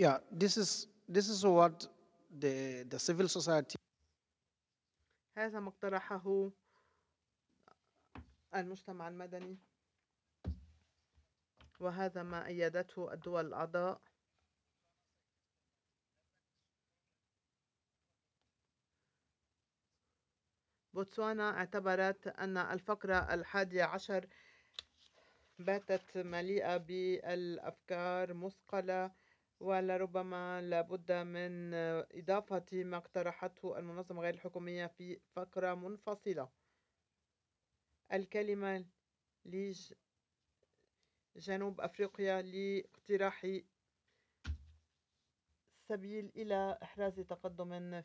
Yeah, this is what the civil society. هذا ما اقترحه المجتمع المدني، وهذا ما أيدته الدول الأعضاء. بوتسوانا اعتبرت أن الفقرة 11 باتت مليئة بالأفكار مثقلة، ولربما لابد من إضافة ما اقترحته المنظمة غير الحكومية في فقرة منفصلة. الكلمة لجنوب أفريقيا لاقتراح سبيل إلى إحراز تقدم